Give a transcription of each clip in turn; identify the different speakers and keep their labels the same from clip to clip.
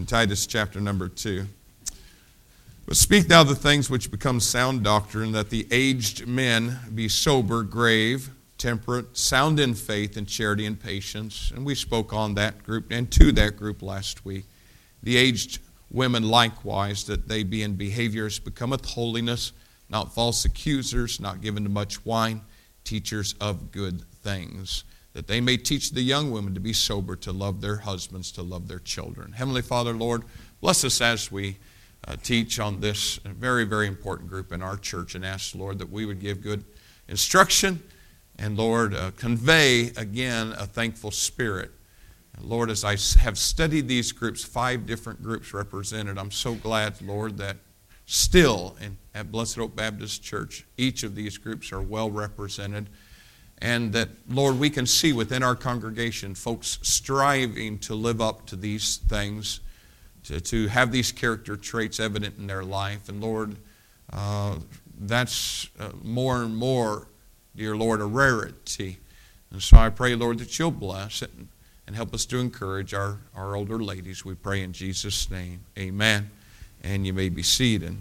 Speaker 1: Titus chapter number 2. But speak thou the things which become sound doctrine, that the aged men be sober, grave, temperate, sound in faith and charity and patience. And we spoke on that group and to that group last week. The aged women likewise, that they be in behaviors becometh holiness, not false accusers, not given to much wine, teachers of good things, that they may teach the young women to be sober, to love their husbands, to love their children. Heavenly Father, Lord, bless us as we teach on this very, very important group in our church, and ask, Lord, that we would give good instruction and, Lord, convey again a thankful spirit. And Lord, as I have studied these groups, 5 different groups represented, I'm so glad, Lord, that still at Blessed Oak Baptist Church, each of these groups are well represented. And that, Lord, we can see within our congregation folks striving to live up to these things, to have these character traits evident in their life. And, Lord, that's more and more, dear Lord, a rarity. And so I pray, Lord, that you'll bless it and help us to encourage our older ladies. We pray in Jesus' name. Amen. And you may be seated.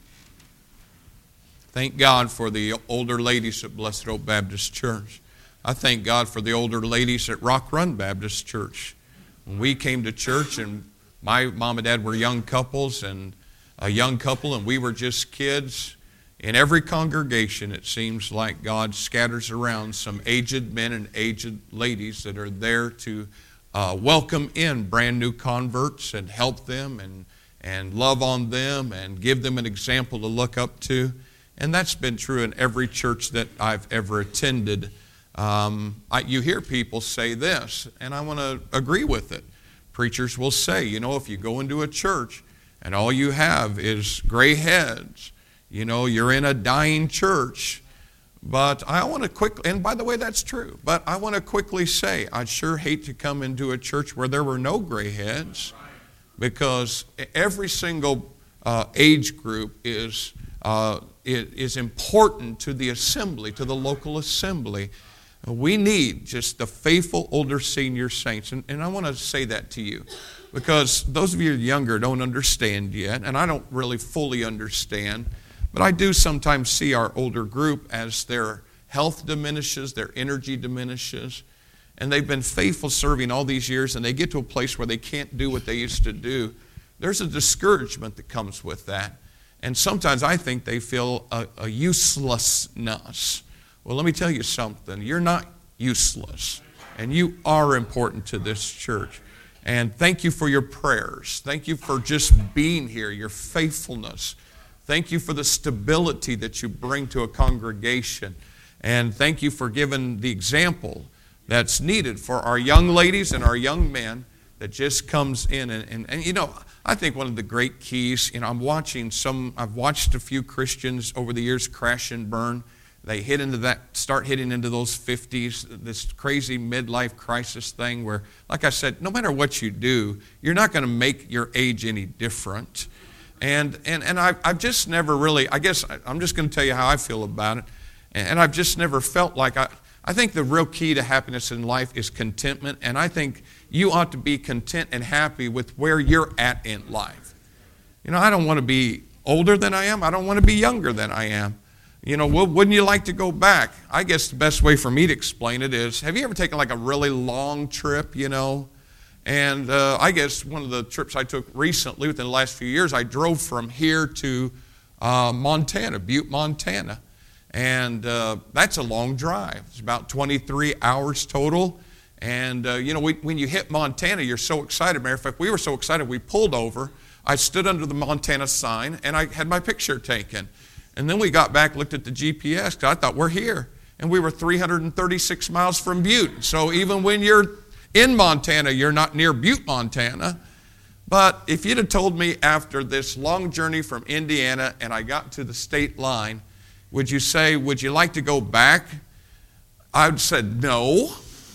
Speaker 1: Thank God for the older ladies at Blessed Oak Baptist Church. I thank God for the older ladies at Rock Run Baptist Church. When we came to church, and my mom and dad were young couples, and a young couple, and we were just kids. In every congregation, it seems like God scatters around some aged men and aged ladies that are there to welcome in brand new converts and help them and love on them and give them an example to look up to. And that's been true in every church that I've ever attended. You hear people say this, and I want to agree with it. Preachers will say, if you go into a church and all you have is gray heads, you're in a dying church. But I want to quickly, and by the way, that's true, but I want to quickly say, I'd sure hate to come into a church where there were no gray heads, because every single age group is important to the assembly, to the local assembly. We need just the faithful older senior saints. And I want to say that to you, because those of you younger don't understand yet, and I don't really fully understand, but I do sometimes see our older group as their health diminishes, their energy diminishes, and they've been faithful serving all these years, and they get to a place where they can't do what they used to do. There's a discouragement that comes with that. And sometimes I think they feel a uselessness. Well, let me tell you something. You're not useless, and you are important to this church. And thank you for your prayers. Thank you for just being here, your faithfulness. Thank you for the stability that you bring to a congregation. And thank you for giving the example that's needed for our young ladies and our young men that just comes in. And I think one of the great keys, I've watched a few Christians over the years crash and burn. They start hitting into those 50s, this crazy midlife crisis thing where, like I said, no matter what you do, you're not going to make your age any different. And I've just never really, I guess I'm just going to tell you how I feel about it. And I've just never felt like, I think the real key to happiness in life is contentment. And I think you ought to be content and happy with where you're at in life. I don't want to be older than I am. I don't want to be younger than I am. Wouldn't you like to go back? I guess the best way for me to explain it is, have you ever taken like a really long trip, And I guess one of the trips I took recently within the last few years, I drove from here to Montana, Butte, Montana. And that's a long drive. It's about 23 hours total. And, when you hit Montana, you're so excited. Matter of fact, we were so excited, we pulled over. I stood under the Montana sign, and I had my picture taken. And then we got back, looked at the GPS, because I thought, we're here. And we were 336 miles from Butte. So even when you're in Montana, you're not near Butte, Montana. But if you'd have told me after this long journey from Indiana and I got to the state line, would you like to go back? I would have said no.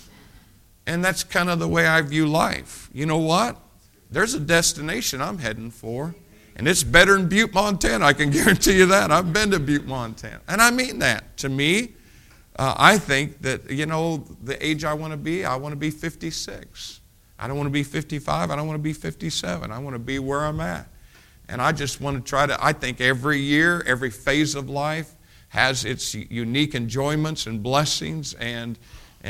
Speaker 1: And that's kind of the way I view life. You know what? There's a destination I'm heading for. And it's better than Butte, Montana. I can guarantee you that. I've been to Butte, Montana. And I mean that. To me, I think that, the age I want to be 56. I don't want to be 55. I don't want to be 57. I want to be where I'm at. And I just want to try to, I think every year, every phase of life has its unique enjoyments and blessings, and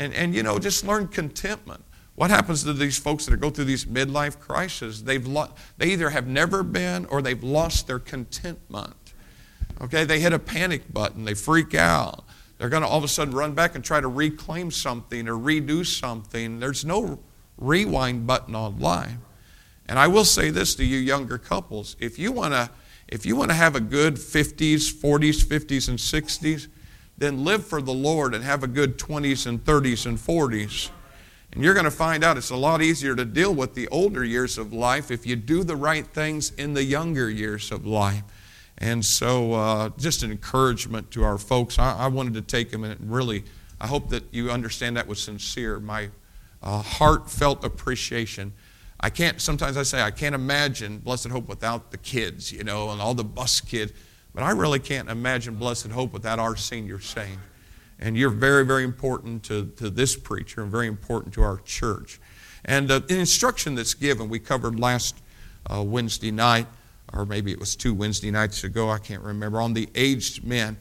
Speaker 1: just learn contentment. What happens to these folks that go through these midlife crises? They either have never been or they've lost their contentment. Okay, they hit a panic button. They freak out. They're going to all of a sudden run back and try to reclaim something or redo something. There's no rewind button on life. And I will say this to you younger couples. If you want to have a good 50s, 40s, 50s, and 60s, then live for the Lord and have a good 20s and 30s and 40s. And you're going to find out it's a lot easier to deal with the older years of life if you do the right things in the younger years of life. And so just an encouragement to our folks. I wanted to take a minute and really, I hope that you understand that was sincere. My heartfelt appreciation. Sometimes I say I can't imagine Blessed Hope without the kids, and all the bus kids. But I really can't imagine Blessed Hope without our senior saint. And you're very, very important to this preacher and very important to our church. And the instruction that's given, we covered last Wednesday night, or maybe it was 2 Wednesday nights ago, I can't remember, on the aged men.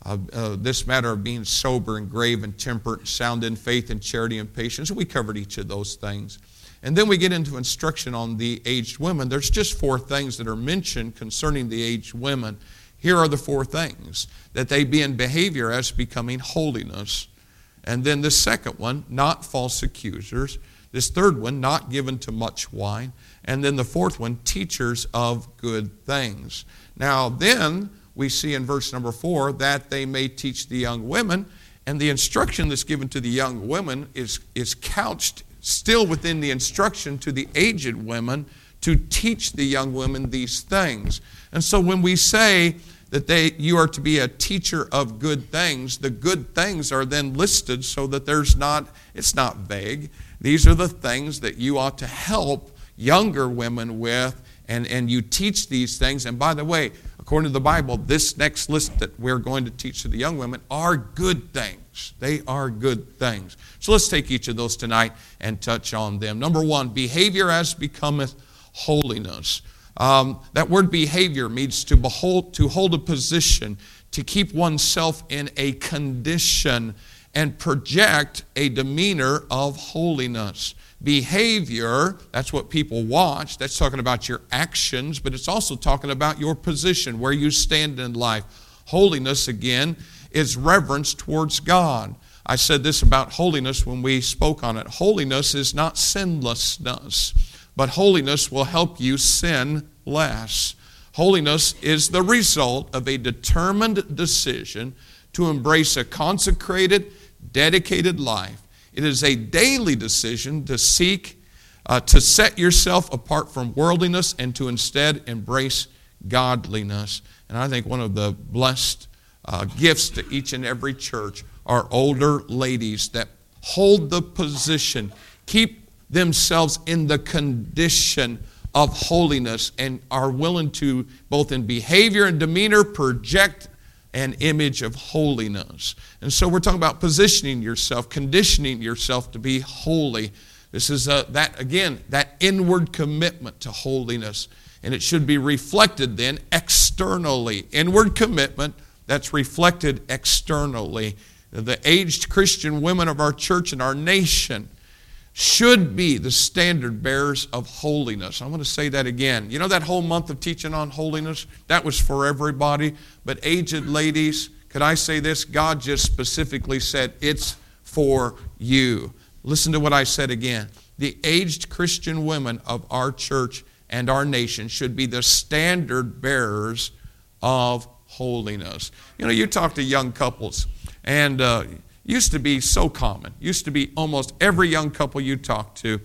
Speaker 1: This matter of being sober and grave and temperate, sound in faith and charity and patience. We covered each of those things. And then we get into instruction on the aged women. There's just 4 things that are mentioned concerning the aged women. Here are the 4 things. That they be in behavior as becoming holiness. And then the second one, not false accusers. This third one, not given to much wine. And then the fourth one, teachers of good things. Now then, we see in verse number 4 that they may teach the young women. And the instruction that's given to the young women is couched still within the instruction to the aged women to teach the young women these things. And so when we say that you are to be a teacher of good things, the good things are then listed so that it's not vague. These are the things that you ought to help younger women with, and you teach these things. And by the way, according to the Bible, this next list that we're going to teach to the young women are good things. They are good things. So let's take each of those tonight and touch on them. Number 1, behavior as becometh holiness. That word behavior means to hold a position, to keep oneself in a condition and project a demeanor of holiness. Behavior, that's what people watch. That's talking about your actions, but it's also talking about your position, where you stand in life. Holiness, again, is reverence towards God. I said this about holiness when we spoke on it. Holiness is not sinlessness, but holiness will help you sin less. Holiness is the result of a determined decision to embrace a consecrated, dedicated life. It is a daily decision to seek to set yourself apart from worldliness and to instead embrace godliness. And I think one of the blessed gifts to each and every church are older ladies that hold the position, keep themselves in the condition of holiness, and are willing to, both in behavior and demeanor, project an image of holiness. And so we're talking about positioning yourself, conditioning yourself to be holy. This is that inward commitment to holiness. And it should be reflected then externally. Inward commitment that's reflected externally. The aged Christian women of our church and our nation should be the standard bearers of holiness. I want to say that again. You know that whole month of teaching on holiness? That was for everybody. But aged ladies, could I say this? God just specifically said it's for you. Listen to what I said again. The aged Christian women of our church and our nation should be the standard bearers of holiness. You know, you talk to young couples, and used to be so common. Used to be almost every young couple you talk to,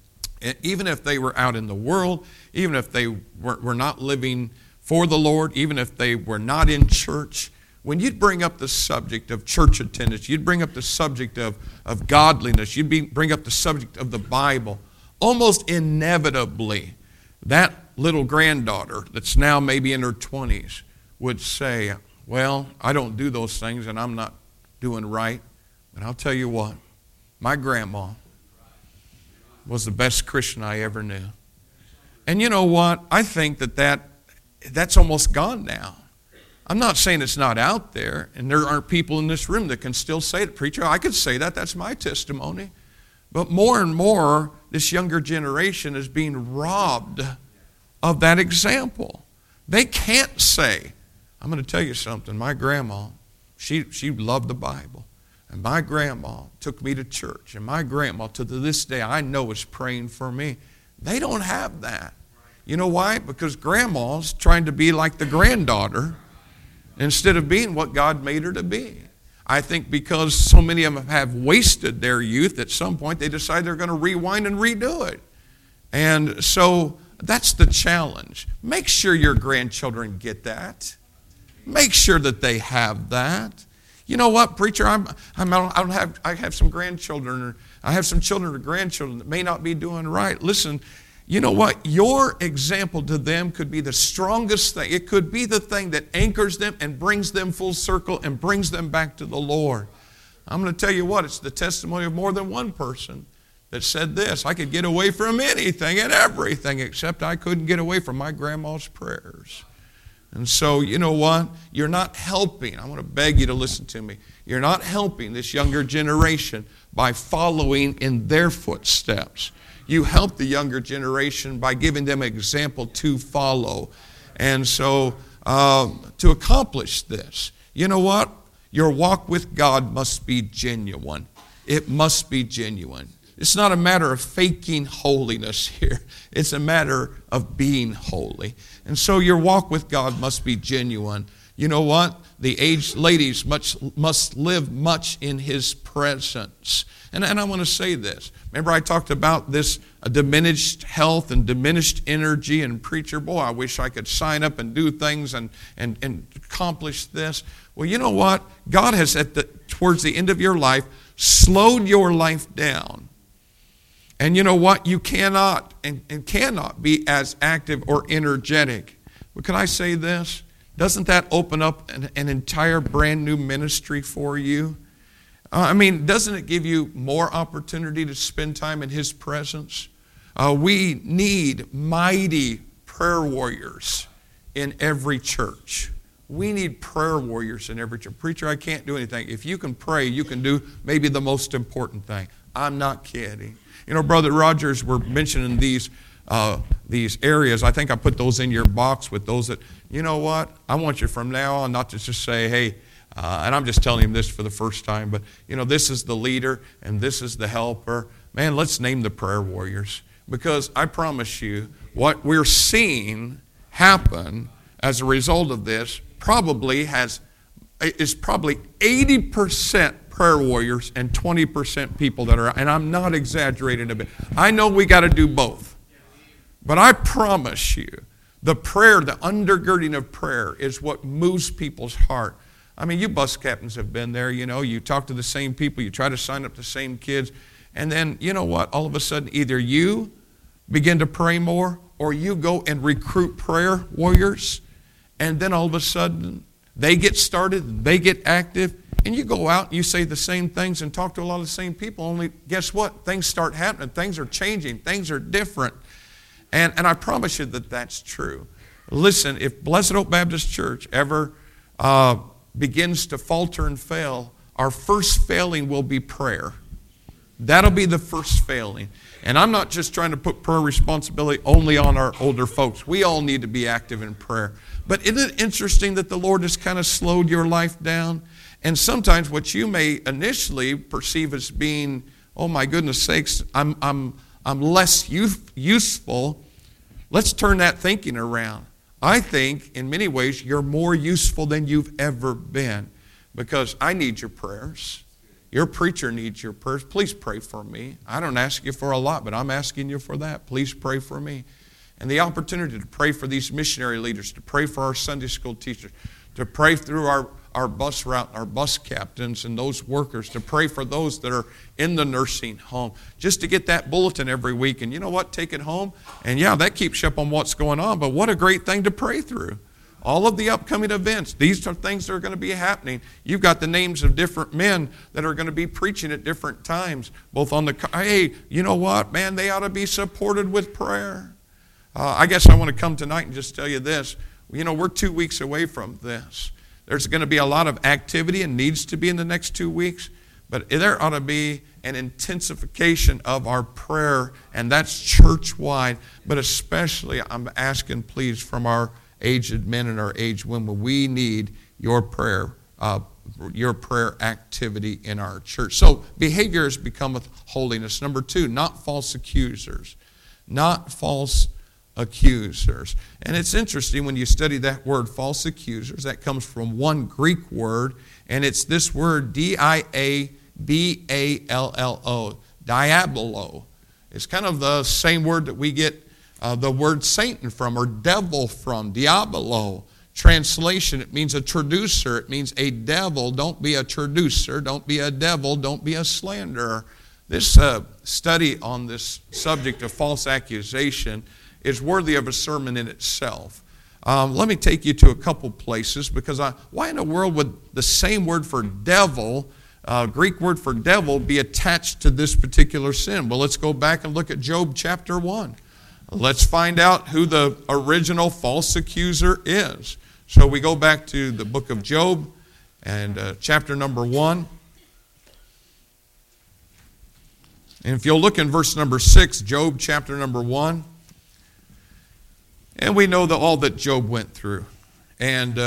Speaker 1: even if they were out in the world, even if they were not living for the Lord, even if they were not in church, when you'd bring up the subject of church attendance, you'd bring up the subject of godliness, you'd bring up the subject of the Bible, almost inevitably, that little granddaughter that's now maybe in her 20s would say, well, I don't do those things and I'm not doing right. But I'll tell you what, my grandma, was the best Christian I ever knew. And you know what? I think that's almost gone now. I'm not saying it's not out there, and there aren't people in this room that can still say it. Preacher, I could say that. That's my testimony. But more and more, this younger generation is being robbed of that example. They can't say, I'm going to tell you something. My grandma, she loved the Bible. And my grandma took me to church. And my grandma, to this day, I know is praying for me. They don't have that. You know why? Because grandma's trying to be like the granddaughter instead of being what God made her to be. I think because so many of them have wasted their youth, at some point they decide they're going to rewind and redo it. And so that's the challenge. Make sure your grandchildren get that. Make sure that they have that. You know what, preacher? I have some grandchildren, or I have some children or grandchildren that may not be doing right. Listen, you know what? Your example to them could be the strongest thing. It could be the thing that anchors them and brings them full circle and brings them back to the Lord. I'm going to tell you what, it's the testimony of more than one person that said this: I could get away from anything and everything except I couldn't get away from my grandma's prayers. And so, you know what? You're not helping. I want to beg you to listen to me. You're not helping this younger generation by following in their footsteps. You help the younger generation by giving them an example to follow. And so, to accomplish this, you know what? Your walk with God must be genuine. It must be genuine. It's not a matter of faking holiness here. It's a matter of being holy. And so your walk with God must be genuine. You know what? The aged ladies must live much in His presence. And I want to say this. Remember I talked about this diminished health and diminished energy, and preacher, boy, I wish I could sign up and do things and accomplish this. Well, you know what? God has, towards the end of your life, slowed your life down. And you know what? You cannot and cannot be as active or energetic. But can I say this? Doesn't that open up an entire brand new ministry for you? Doesn't it give you more opportunity to spend time in His presence? We need mighty prayer warriors in every church. We need prayer warriors in every church. Preacher, I can't do anything. If you can pray, you can do maybe the most important thing. I'm not kidding. You know, Brother Rogers, we're mentioning these areas. I think I put those in your box with those that, you know what, I want you from now on not to just say, hey, and I'm just telling him this for the first time, but, you know, this is the leader and this is the helper. Man, let's name the prayer warriors. Because I promise you, what we're seeing happen as a result of this is probably 80% prayer warriors and 20% people that are, and I'm not exaggerating a bit. I know we got to do both. But I promise you, the prayer, the undergirding of prayer is what moves people's heart. I mean, you bus captains have been there, you know, you talk to the same people, you try to sign up the same kids, and then, you know what, all of a sudden either you begin to pray more or you go and recruit prayer warriors, and then all of a sudden they get started, they get active, and you go out and you say the same things and talk to a lot of the same people, only guess what? Things start happening. Things are changing. Things are different. And I promise you that that's true. Listen, if Blessed Hope Baptist Church ever begins to falter and fail, our first failing will be prayer. That'll be the first failing. And I'm not just trying to put prayer responsibility only on our older folks. We all need to be active in prayer. But isn't it interesting that the Lord has kind of slowed your life down? And sometimes what you may initially perceive as being, oh my goodness sakes, I'm less useful. Let's turn that thinking around. I think in many ways you're more useful than you've ever been, because I need your prayers. Your preacher needs your prayers. Please pray for me. I don't ask you for a lot, but I'm asking you for that. Please pray for me. And the opportunity to pray for these missionary leaders, to pray for our Sunday school teachers, to pray through our bus route, our bus captains and those workers, to pray for those that are in the nursing home, just to get that bulletin every week. And you know what? Take it home. And yeah, that keeps you up on what's going on, but what a great thing to pray through. all of the upcoming events. These are things that are going to be happening. You've got the names of different men that are going to be preaching at different times, both on the, hey, you know what, man, they ought to be supported with prayer. I guess I want to come tonight and just tell you this. You know, we're 2 weeks away from this. There's going to be a lot of activity and needs to be in the next 2 weeks, but there ought to be an intensification of our prayer, and that's church-wide, but especially I'm asking, please, from our aged men and our aged women, we need your prayer activity in our church. So behavior has become holiness. Number 2, not false accusers. Not false accusers. And it's interesting when you study that word, false accusers, that comes from one Greek word, and it's this word, diaballo, diabolo. It's kind of the same word that we get the word Satan from, or devil from, diabolo. Translation, it means a traducer. It means a devil. Don't be a traducer. Don't be a devil. Don't be a slanderer. This study on this subject of false accusation is worthy of a sermon in itself. Let me take you to a couple places, because why in the world would the same word for devil, Greek word for devil, be attached to this particular sin? Well, let's go back and look at Job chapter 1. Let's find out who the original false accuser is. So we go back to the book of Job and chapter number 1. And if you'll look in verse number 6, Job chapter number 1. And we know all that Job went through. And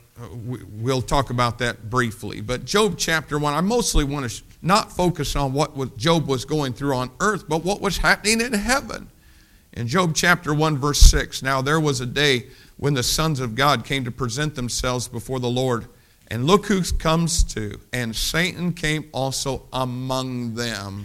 Speaker 1: we'll talk about that briefly. But Job chapter 1, I mostly want to not focus on what Job was going through on earth, but what was happening in heaven. In Job chapter 1, verse 6, now there was a day when the sons of God came to present themselves before the Lord. And look who comes to, and Satan came also among them.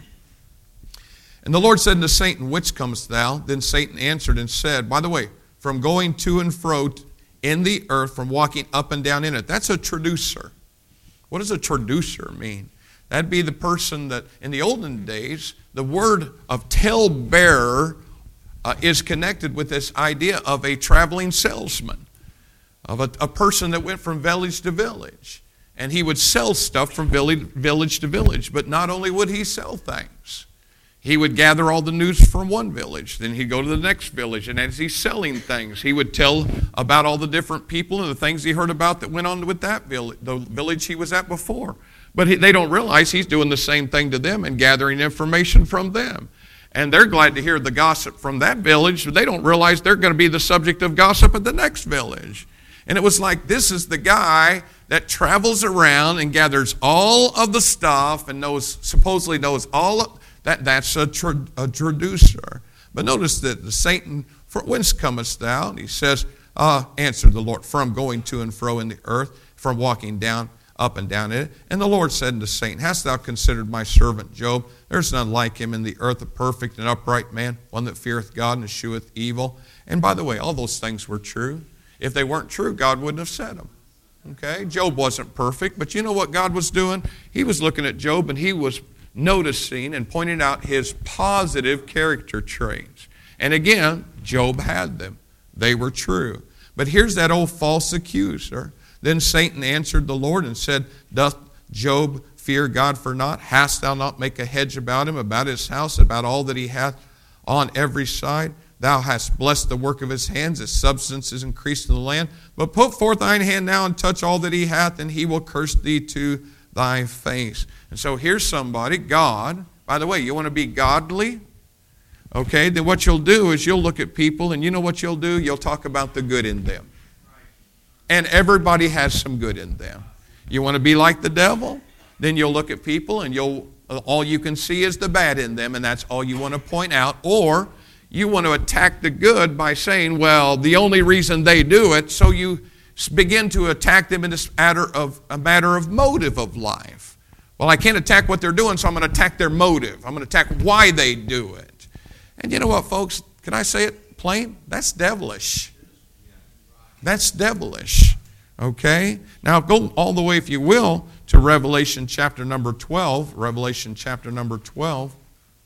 Speaker 1: And the Lord said unto Satan, whence comest thou? Then Satan answered and said, by the way, from going to and fro in the earth, from walking up and down in it. That's a traducer. What does a traducer mean? That'd be the person that, in the olden days, the word of talebearer is connected with this idea of a traveling salesman, of a person that went from village to village. And he would sell stuff from village to village. But not only would he sell things, he would gather all the news from one village. Then he'd go to the next village. And as he's selling things, he would tell about all the different people and the things he heard about that went on with that village, the village he was at before. But they don't realize he's doing the same thing to them and gathering information from them. And they're glad to hear the gossip from that village, but they don't realize they're going to be the subject of gossip at the next village. And it was like, this is the guy that travels around and gathers all of the stuff and supposedly knows all of that's a traducer. But notice that Satan, for whence comest thou? And he says, answered the Lord, from going to and fro in the earth, from walking down, up and down in it. And the Lord said unto Satan, hast thou considered my servant Job? There's none like him in the earth, a perfect and upright man, one that feareth God and escheweth evil. And by the way, all those things were true. If they weren't true, God wouldn't have said them. Okay? Job wasn't perfect, but you know what God was doing? He was looking at Job and he was noticing and pointing out his positive character traits. And again, Job had them. They were true. But here's that old false accuser. Then Satan answered the Lord and said, doth Job fear God for naught? Hast thou not make a hedge about him, about his house, about all that he hath on every side? Thou hast blessed the work of his hands, his substance is increased in the land. But put forth thine hand now and touch all that he hath, and he will curse thee to thy face. And so here's somebody, God. By the way, you want to be godly? Okay, then what you'll do is you'll look at people, and you know what you'll do? You'll talk about the good in them. And everybody has some good in them. You want to be like the devil? Then you'll look at people and all you can see is the bad in them, and that's all you want to point out. Or you want to attack the good by saying, well, the only reason they do it, so you begin to attack them in this matter of motive of life. Well, I can't attack what they're doing, so I'm going to attack their motive. I'm going to attack why they do it. And you know what, folks? Can I say it plain? That's devilish. That's devilish. Okay? Now go all the way, if you will, to Revelation chapter number 12. Revelation chapter number 12.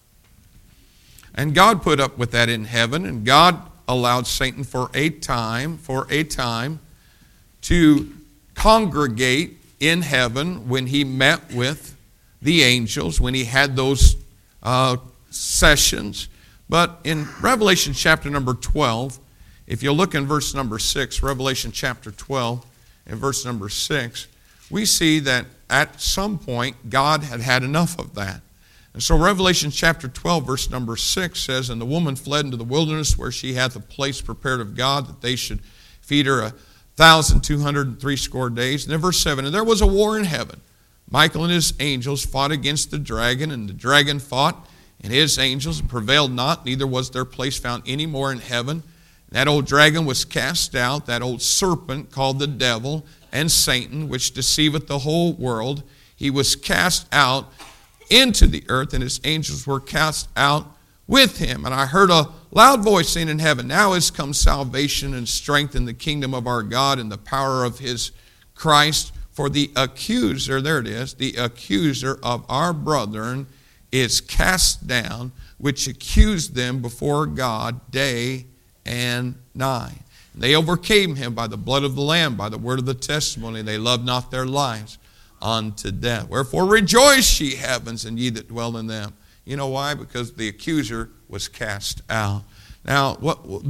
Speaker 1: And God put up with that in heaven, and God allowed Satan for a time to congregate in heaven when he met with the angels, when he had those sessions. But in Revelation chapter number 12, if you look in verse number 6, Revelation chapter 12 and verse number 6, we see that at some point God had had enough of that. And so Revelation chapter 12 verse number 6 says, "And the woman fled into the wilderness, where she hath a place prepared of God, that they should feed her 1,260 days." And then verse 7, "And there was a war in heaven. Michael and his angels fought against the dragon, and the dragon fought and his angels, and prevailed not, neither was their place found any more in heaven. And that old dragon was cast out, that old serpent called the devil and Satan, which deceiveth the whole world. He was cast out into the earth, and his angels were cast out with him. And I heard a loud voice saying in heaven, Now is come salvation and strength in the kingdom of our God and the power of his Christ. For the accuser," there it is, "the accuser of our brethren is cast down, which accused them before God day and night. And they overcame him by the blood of the Lamb, by the word of the testimony. They loved not their lives unto death. Wherefore rejoice, ye heavens, and ye that dwell in them." You know why? Because the accuser was cast out. Now,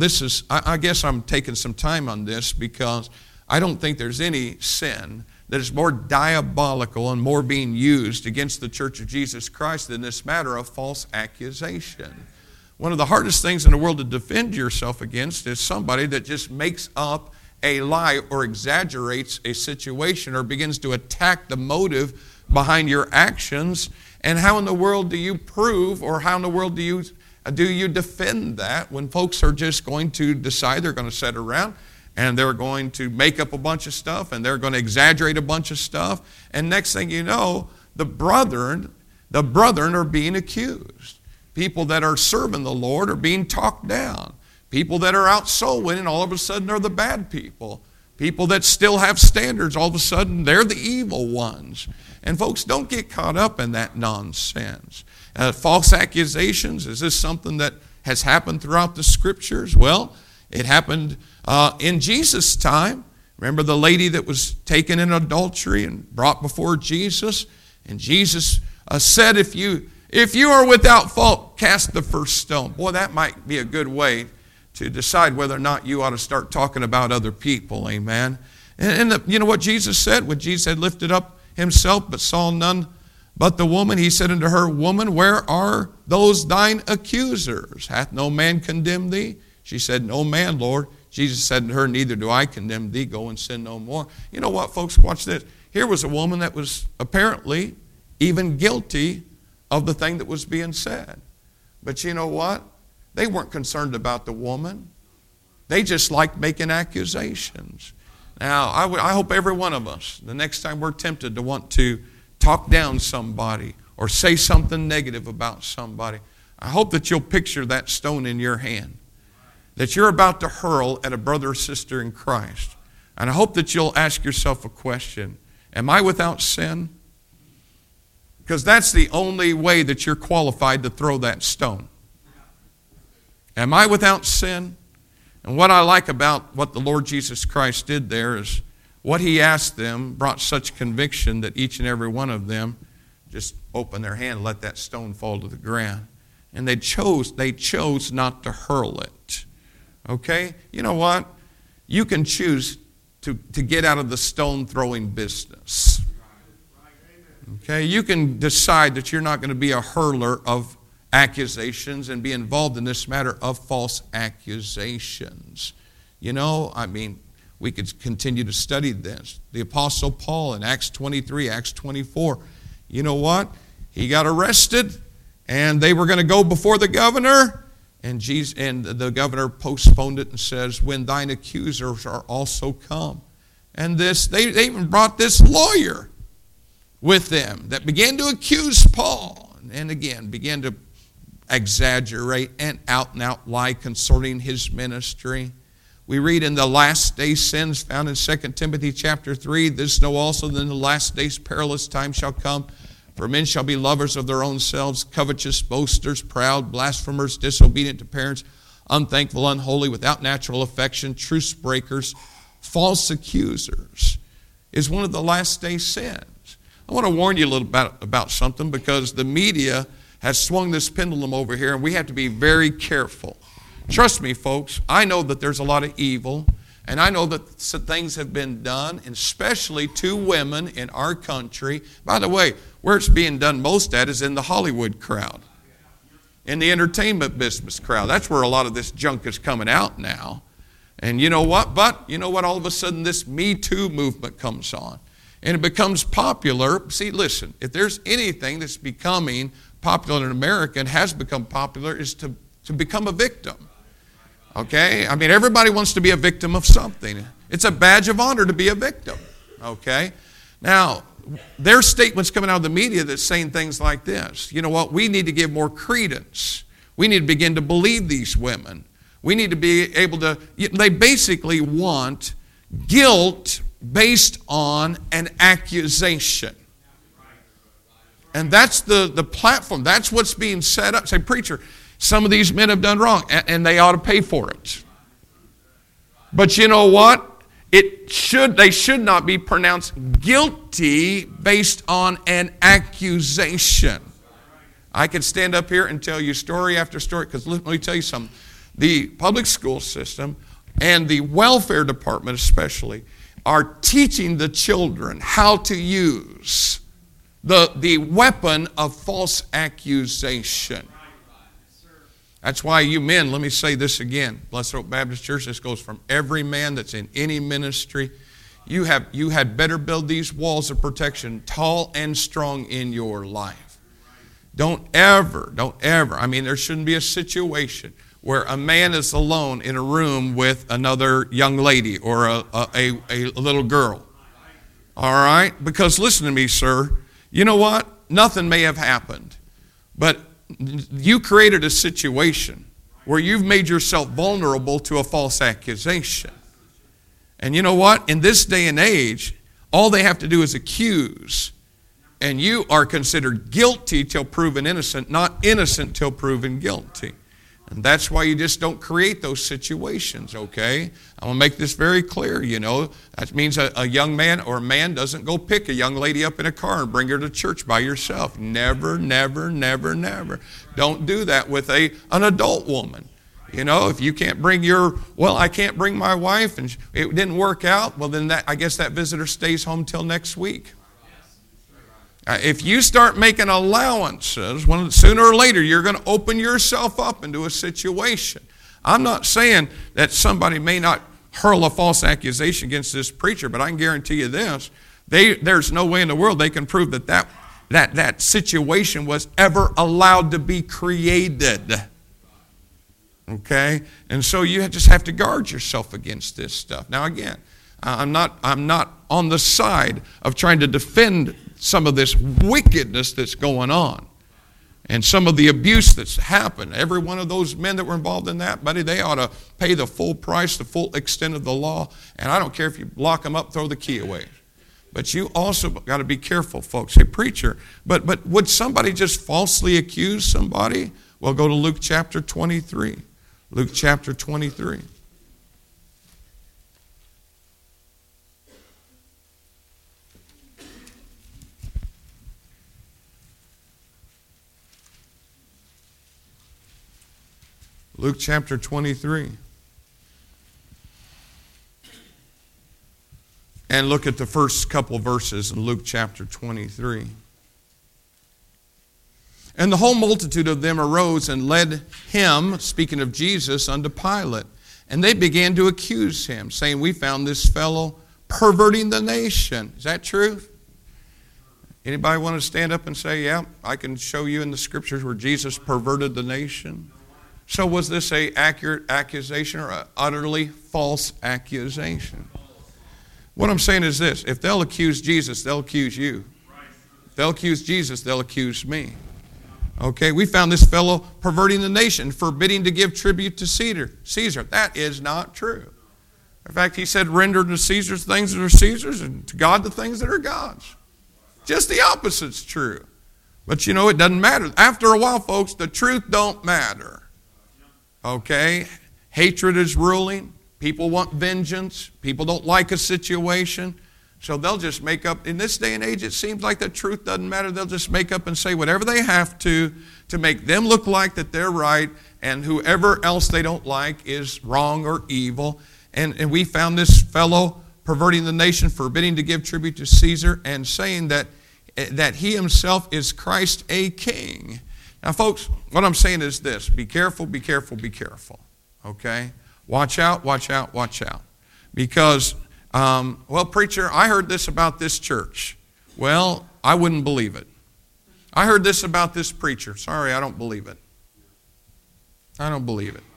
Speaker 1: I guess I'm taking some time on this because I don't think there's any sin that is more diabolical and more being used against the Church of Jesus Christ than this matter of false accusation. One of the hardest things in the world to defend yourself against is somebody that just makes up a lie or exaggerates a situation or begins to attack the motive behind your actions. And how in the world do you prove, or how in the world do you defend that when folks are just going to decide they're going to sit around and they're going to make up a bunch of stuff and they're going to exaggerate a bunch of stuff, and next thing you know, the brethren are being accused. People that are serving the Lord are being talked down. People that are out soul winning, all of a sudden, are the bad people. People that still have standards, all of a sudden, they're the evil ones. And folks, don't get caught up in that nonsense. False accusations, is this something that has happened throughout the Scriptures? Well, it happened in Jesus' time. Remember the lady that was taken in adultery and brought before Jesus? And Jesus said, if you are without fault, cast the first stone. Boy, that might be a good way to decide whether or not you ought to start talking about other people, amen? And you know what Jesus said? When Jesus had lifted up himself but saw none but the woman, he said unto her, Woman, where are those thine accusers? Hath no man condemned thee? She said, No man, Lord. Jesus said unto her, Neither do I condemn thee. Go and sin no more. You know what, folks? Watch this. Here was a woman that was apparently even guilty of the thing that was being said. But you know what? They weren't concerned about the woman. They just liked making accusations. Now, I hope every one of us, the next time we're tempted to want to talk down somebody or say something negative about somebody, I hope that you'll picture that stone in your hand that you're about to hurl at a brother or sister in Christ. And I hope that you'll ask yourself a question. Am I without sin? Because that's the only way that you're qualified to throw that stone. Am I without sin? And what I like about what the Lord Jesus Christ did there is what he asked them brought such conviction that each and every one of them just opened their hand and let that stone fall to the ground. And they chose not to hurl it. Okay? You know what? You can choose to get out of the stone throwing business. Okay? You can decide that you're not going to be a hurler of accusations and be involved in this matter of false accusations. You know, I mean, we could continue to study this. The Apostle Paul in Acts 23, Acts 24, you know what? He got arrested and they were going to go before the governor, and the governor postponed it and says, when thine accusers are also come. And they even brought this lawyer with them that began to accuse Paul and again began to exaggerate and out lie concerning his ministry. We read in the last days sins found in 2 Timothy chapter 3, this know also that in the last days perilous times shall come, for men shall be lovers of their own selves, covetous, boasters, proud, blasphemers, disobedient to parents, unthankful, unholy, without natural affection, truce breakers, false accusers, is one of the last day sins. I want to warn you a little about something, because the media has swung this pendulum over here, and we have to be very careful. Trust me, folks, I know that there's a lot of evil, and I know that some things have been done, and especially to women in our country. By the way, where it's being done most at is in the Hollywood crowd, in the entertainment business crowd. That's where a lot of this junk is coming out now. And you know what? All of a sudden this Me Too movement comes on, and it becomes popular. See, listen, if there's anything that's becoming popular in America and has become popular, is to become a victim. Okay? I mean, everybody wants to be a victim of something. It's a badge of honor to be a victim. Okay? Now, there are statements coming out of the media that's saying things like this. You know what? We need to give more credence. We need to begin to believe these women. We need to be able to, they basically want guilt based on an accusation. And that's the platform. That's what's being set up. Say, preacher, some of these men have done wrong, and they ought to pay for it. But you know what? They should not be pronounced guilty based on an accusation. I could stand up here and tell you story after story, because let me tell you something. The public school system and the welfare department especially are teaching the children how to use the weapon of false accusation. That's why you men, let me say this again. Blessed Hope Baptist Church, this goes from every man that's in any ministry. You had better build these walls of protection tall and strong in your life. Don't ever, I mean, there shouldn't be a situation where a man is alone in a room with another young lady or a little girl. All right? Because listen to me, sir. You know what? Nothing may have happened, but you created a situation where you've made yourself vulnerable to a false accusation. And you know what? In this day and age, all they have to do is accuse, and you are considered guilty till proven innocent, not innocent till proven guilty. And that's why you just don't create those situations, okay? I'm going to make this very clear, you know. That means a young man or a man doesn't go pick a young lady up in a car and bring her to church by yourself. Never, never, never, never. Don't do that with an adult woman. You know, if you can't bring I can't bring my wife and it didn't work out, well then I guess that visitor stays home till next week. If you start making allowances, sooner or later you're going to open yourself up into a situation. I'm not saying that somebody may not hurl a false accusation against this preacher, but I can guarantee you this. There's no way in the world they can prove that situation was ever allowed to be created. Okay? And so you just have to guard yourself against this stuff. Now again, I'm not on the side of trying to defend some of this wickedness that's going on and some of the abuse that's happened. Every one of those men that were involved in that, buddy, they ought to pay the full price, the full extent of the law. And I don't care if you lock them up, throw the key away. But you also got to be careful, folks. Say, preacher, but would somebody just falsely accuse somebody? Well, go to Luke chapter 23. Luke chapter 23. Luke chapter 23. And look at the first couple verses in Luke chapter 23. And the whole multitude of them arose and led him, speaking of Jesus, unto Pilate. And they began to accuse him, saying, we found this fellow perverting the nation. Is that true? Anybody want to stand up and say, yeah, I can show you in the scriptures where Jesus perverted the nation? So was this an accurate accusation or an utterly false accusation? What I'm saying is this. If they'll accuse Jesus, they'll accuse you. If they'll accuse Jesus, they'll accuse me. Okay, we found this fellow perverting the nation, forbidding to give tribute to Caesar. That is not true. In fact, he said, render to Caesar the things that are Caesar's and to God the things that are God's. Just the opposite's true. But you know, it doesn't matter. After a while, folks, the truth don't matter. Okay? Hatred is ruling. People want vengeance. People don't like a situation. So they'll just make up. In this day and age, it seems like the truth doesn't matter. They'll just make up and say whatever they have to make them look like that they're right, and whoever else they don't like is wrong or evil. And we found this fellow perverting the nation, forbidding to give tribute to Caesar, and saying that he himself is Christ a king. Now, folks, what I'm saying is this. Be careful, be careful, be careful. Okay? Watch out, watch out, watch out. Because, well, preacher, I heard this about this church. Well, I wouldn't believe it. I heard this about this preacher. Sorry, I don't believe it. I don't believe it.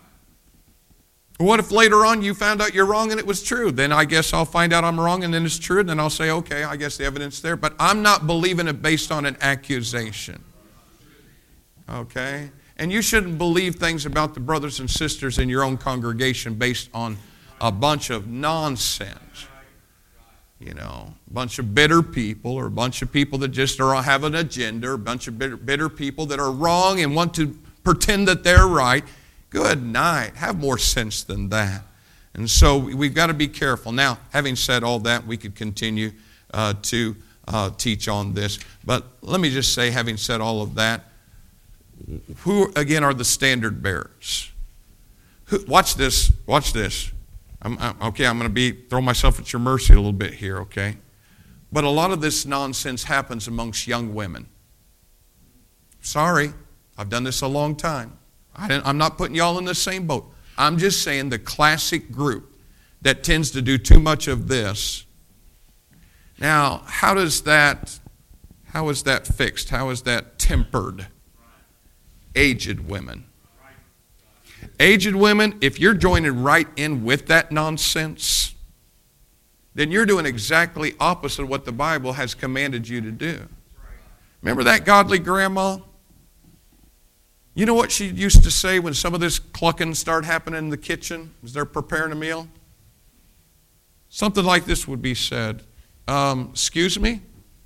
Speaker 1: What if later on you found out you're wrong and it was true? Then I guess I'll find out I'm wrong and then it's true, and then I'll say, okay, I guess the evidence is there. But I'm not believing it based on an accusation. Okay? And you shouldn't believe things about the brothers and sisters in your own congregation based on a bunch of nonsense. You know, a bunch of bitter people, or a bunch of people that just have an agenda, or a bunch of bitter people that are wrong and want to pretend that they're right. Good night. Have more sense than that. And so we've got to be careful. Now, having said all that, we could continue to teach on this. But let me just say, having said all of that, who, again, are the standard bearers? Watch this. Watch this. I'm going to throw myself at your mercy a little bit here, okay? But a lot of this nonsense happens amongst young women. Sorry, I've done this a long time. I'm not putting y'all in the same boat. I'm just saying the classic group that tends to do too much of this. Now, how is that fixed? How is that tempered? Aged women. Aged women, if you're joining right in with that nonsense, then you're doing exactly opposite of what the Bible has commanded you to do. Remember that godly grandma? You know what she used to say when some of this clucking started happening in the kitchen as they're preparing a meal? Something like this would be said. Excuse me?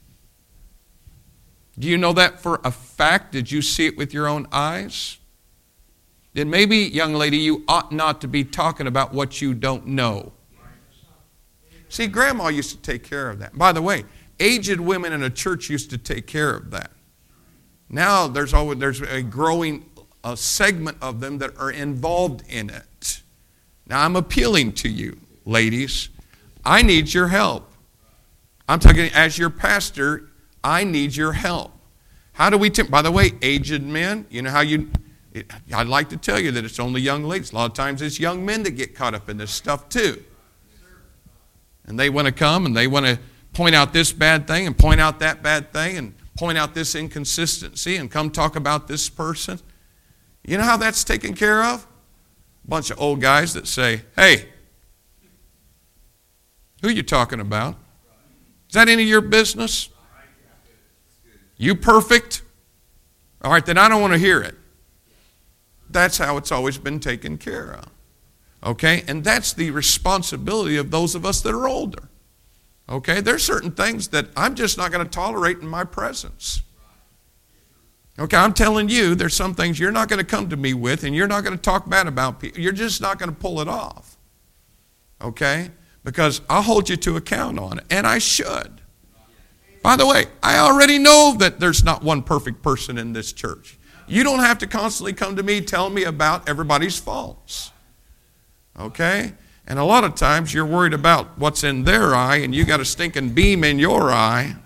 Speaker 1: Do you know that for a fact? Did you see it with your own eyes? Then maybe, young lady, you ought not to be talking about what you don't know. See, Grandma used to take care of that. By the way, aged women in a church used to take care of that. Now there's a growing segment of them that are involved in it. Now I'm appealing to you, ladies. I need your help. I'm talking as your pastor, I need your help. How do we by the way, aged men, you know how I'd like to tell you that it's only young ladies. A lot of times it's young men that get caught up in this stuff too. And they want to come and they want to point out this bad thing and point out that bad thing and point out this inconsistency and come talk about this person. You know how that's taken care of? A bunch of old guys that say, hey, who are you talking about? Is that any of your business? You perfect? All right, then I don't want to hear it. That's how it's always been taken care of. Okay? And that's the responsibility of those of us that are older. Okay? There's certain things that I'm just not going to tolerate in my presence. Okay? I'm telling you, there's some things you're not going to come to me with, and you're not going to talk bad about people. You're just not going to pull it off. Okay? Because I'll hold you to account on it, and I should. By the way, I already know that there's not one perfect person in this church. You don't have to constantly come to me telling me about everybody's faults. Okay? And a lot of times you're worried about what's in their eye and you got a stinking beam in your eye.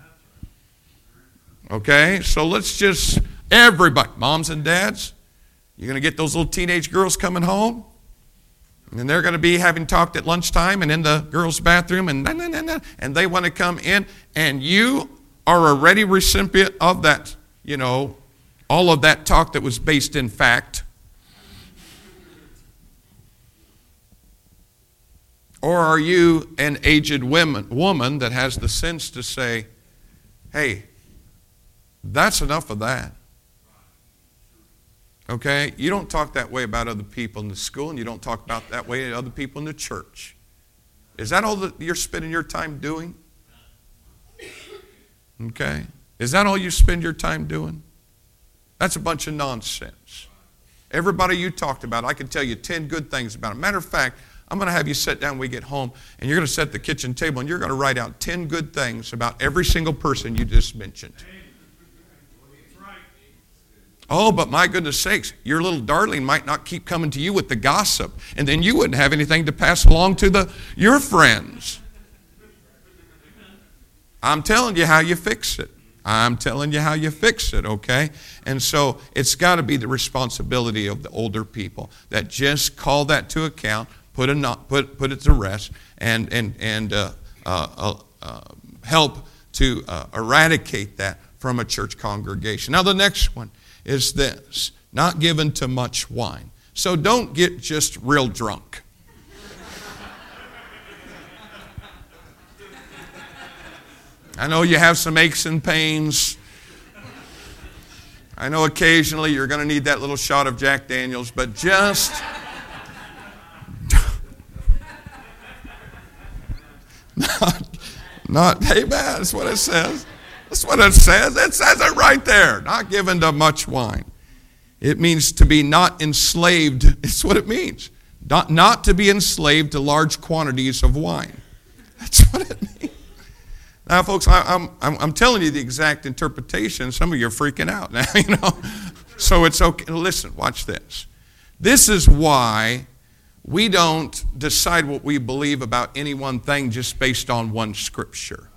Speaker 1: Okay? So let's just, everybody, moms and dads, you're going to get those little teenage girls coming home and they're going to be having talked at lunchtime and in the girls' bathroom and they want to come in, and you are a ready recipient of that, you know, all of that talk that was based in fact. Or are you an aged woman that has the sense to say, hey, that's enough of that. Okay? You don't talk that way about other people in the school, and you don't talk about that way to other people in the church. Is that all that you're spending your time doing? Okay? Is that all you spend your time doing? That's a bunch of nonsense. Everybody you talked about, I can tell you 10 good things about it. Matter of fact, I'm going to have you sit down when we get home, and you're going to set at the kitchen table, and you're going to write out 10 good things about every single person you just mentioned. Oh, but my goodness sakes, your little darling might not keep coming to you with the gossip, and then you wouldn't have anything to pass along to your friends. I'm telling you how you fix it. I'm telling you how you fix it, okay? And so it's got to be the responsibility of the older people that just call that to account, put it to rest, and help to eradicate that from a church congregation. Now the next one is this: not given to much wine. So don't get just real drunk. I know you have some aches and pains. I know occasionally you're going to need that little shot of Jack Daniels, but just not, hey man, that's what it says. That's what it says. It says it right there. Not given to much wine. It means to be not enslaved. It's what it means. Not to be enslaved to large quantities of wine. That's what it means. Now, folks, I'm telling you the exact interpretation. Some of you are freaking out now, you know. So it's okay. Listen, watch this. This is why we don't decide what we believe about any one thing just based on one scripture.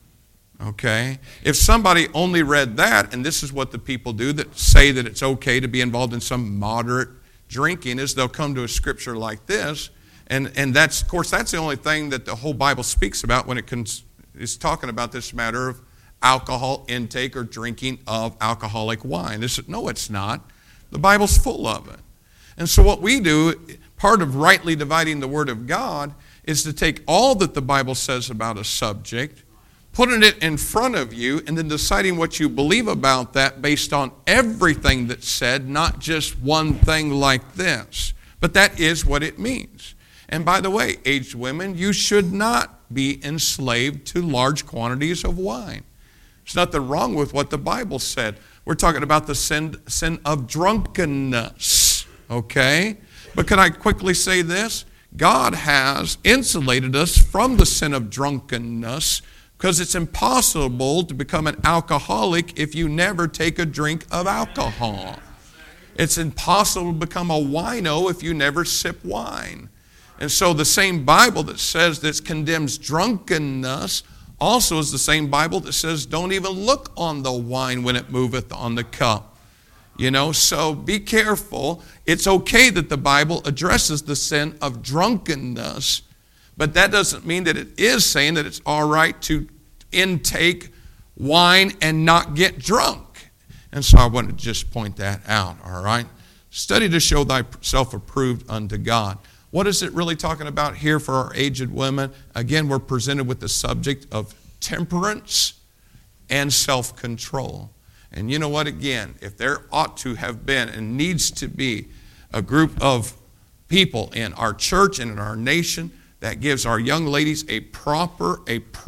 Speaker 1: Okay? If somebody only read that, and this is what the people do that say that it's okay to be involved in some moderate drinking, is they'll come to a scripture like this, and that's, of course, that's the only thing that the whole Bible speaks about when it is talking about this matter of alcohol intake or drinking of alcoholic wine. No, it's not. The Bible's full of it. And so what we do, part of rightly dividing the Word of God, is to take all that the Bible says about a subject, putting it in front of you, and then deciding what you believe about that based on everything that's said, not just one thing like this. But that is what it means. And by the way, aged women, you should not be enslaved to large quantities of wine. There's nothing wrong with what the Bible said. We're talking about the sin of drunkenness, okay? But can I quickly say this? God has insulated us from the sin of drunkenness, because it's impossible to become an alcoholic if you never take a drink of alcohol. It's impossible to become a wino if you never sip wine. And so the same Bible that says this condemns drunkenness also is the same Bible that says don't even look on the wine when it moveth on the cup. You know, so be careful. It's okay that the Bible addresses the sin of drunkenness, but that doesn't mean that it is saying that it's all right to intake wine and not get drunk. And so I want to just point that out, all right? Study to show thyself approved unto God. What is it really talking about here for our aged women? Again, we're presented with the subject of temperance and self-control. And you know what? Again, if there ought to have been and needs to be a group of people in our church and in our nation that gives our young ladies a proper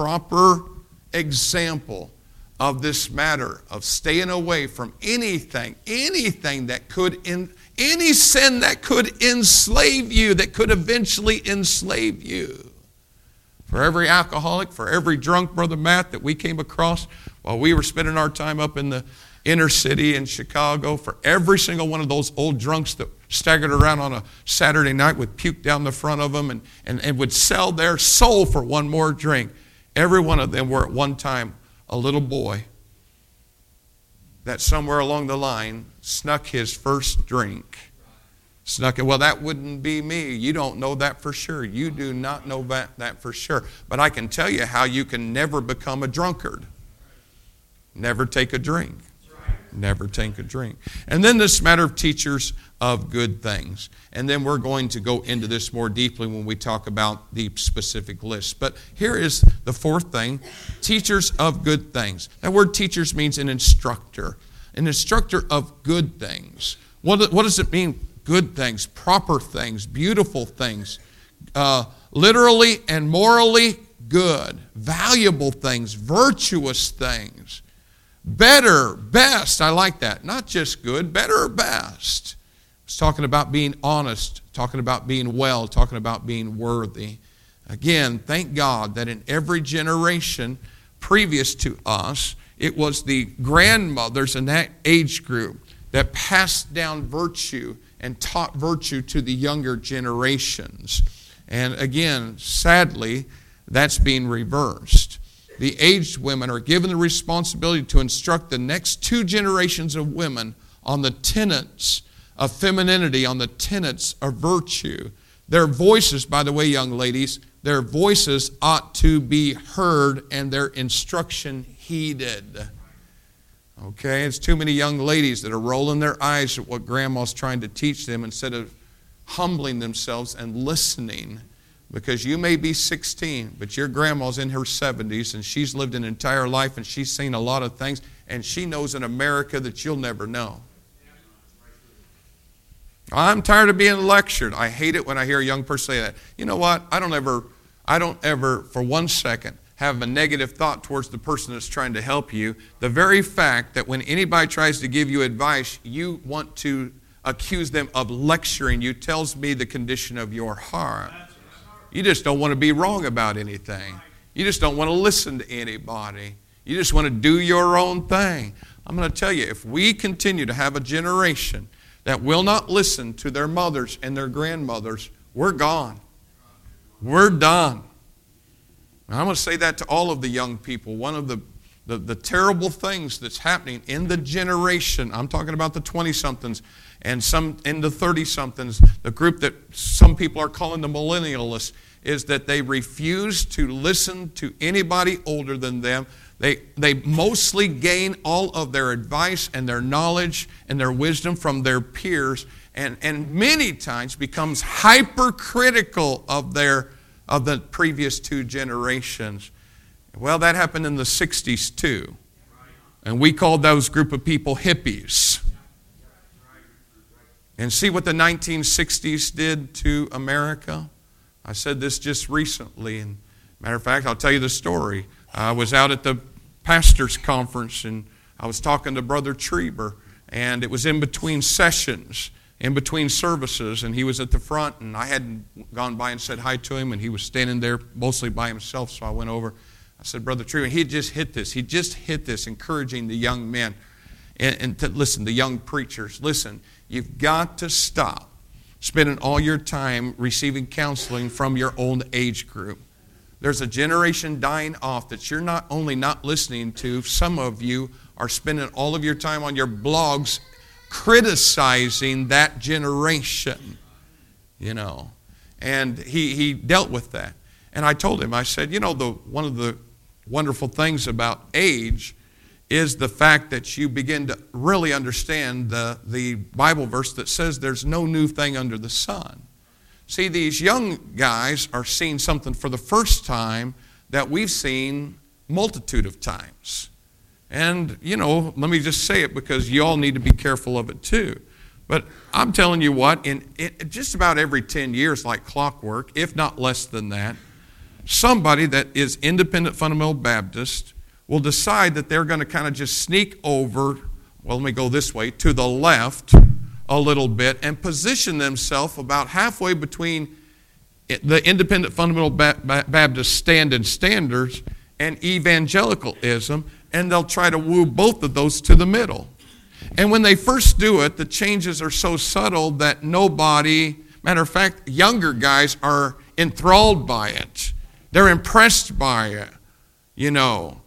Speaker 1: example of this matter of staying away from anything that could any sin that could enslave you, that could eventually enslave you. For every alcoholic, for every drunk, Brother Matt, that we came across while we were spending our time up in the inner city in Chicago, for every single one of those old drunks that staggered around on a Saturday night with puke down the front of them and would sell their soul for one more drink, every one of them were at one time a little boy that somewhere along the line snuck his first drink. Well, that wouldn't be me. You don't know that for sure. You do not know that for sure. But I can tell you how you can never become a drunkard. Never take a drink. Never take a drink. And then this matter of teachers of good things. And then we're going to go into this more deeply when we talk about the specific list. But here is the fourth thing, teachers of good things. That word teachers means an instructor of good things. What does it mean? Good things, proper things, beautiful things, literally and morally good, valuable things, virtuous things. Better, best, I like that. Not just good, better or best. It's talking about being honest, talking about being well, talking about being worthy. Again, thank God that in every generation previous to us, it was the grandmothers in that age group that passed down virtue and taught virtue to the younger generations. And again, sadly, that's being reversed. The aged women are given the responsibility to instruct the next 2 generations of women on the tenets of femininity, on the tenets of virtue. Their voices, by the way, young ladies, their voices ought to be heard and their instruction heeded. Okay, it's too many young ladies that are rolling their eyes at what grandma's trying to teach them instead of humbling themselves and listening. Because you may be 16, but your grandma's in her 70s and she's lived an entire life and she's seen a lot of things and she knows an America that you'll never know. I'm tired of being lectured. I hate it when I hear a young person say that. You know what? I don't ever for 1 second have a negative thought towards the person that's trying to help you. The very fact that when anybody tries to give you advice, you want to accuse them of lecturing you tells me the condition of your heart. You just don't want to be wrong about anything. You just don't want to listen to anybody. You just want to do your own thing. I'm going to tell you, if we continue to have a generation that will not listen to their mothers and their grandmothers, we're gone. We're done. And I'm going to say that to all of the young people. One of the terrible things that's happening in the generation, I'm talking about the 20-somethings and some in the 30-somethings, the group that some people are calling the millennialists, is that they refuse to listen to anybody older than them. They mostly gain all of their advice and their knowledge and their wisdom from their peers, and many times becomes hypercritical of the previous 2 generations. Well, that happened in the 60s too. And we called those group of people hippies. And see what the 1960s did to America? I said this just recently. And matter of fact, I'll tell you the story. I was out at the pastor's conference and I was talking to Brother Trieber, and it was in between sessions, in between services, and he was at the front, and I hadn't gone by and said hi to him, and he was standing there mostly by himself, so I went over. I said, Brother Trieber, he just hit this, encouraging the young men and to listen, the young preachers, listen, you've got to stop spending all your time receiving counseling from your own age group. There's a generation dying off that you're not only not listening to, some of you are spending all of your time on your blogs criticizing that generation, you know. And he dealt with that. And I told him, I said, you know, one of the wonderful things about age is the fact that you begin to really understand the Bible verse that says there's no new thing under the sun. See, these young guys are seeing something for the first time that we've seen multitude of times. And, you know, let me just say it because you all need to be careful of it too. But I'm telling you what, in just about every 10 years, like clockwork, if not less than that, somebody that is independent fundamental Baptist will decide that they're going to kind of just sneak over, well, let me go this way, to the left a little bit and position themselves about halfway between the independent fundamental Baptist stand and standards and evangelicalism, and they'll try to woo both of those to the middle. And when they first do it, the changes are so subtle that nobody, matter of fact, younger guys are enthralled by it. They're impressed by it, you know.